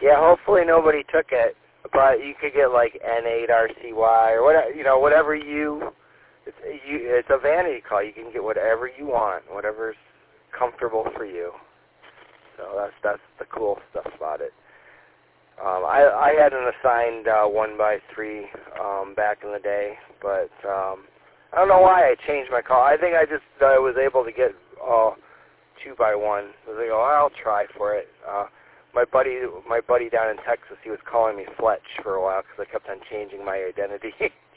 Yeah, hopefully nobody took it, but you could get like N8RCY or whatever, whatever it's a vanity call. You can get whatever you want, whatever's comfortable for you. So that's the cool stuff about it. I had an assigned 1x3 back in the day, but I don't know why I changed my call. I think I was able to get 2x1. I was like, I'll try for it. My buddy down in Texas, he was calling me Fletch for a while because I kept on changing my identity.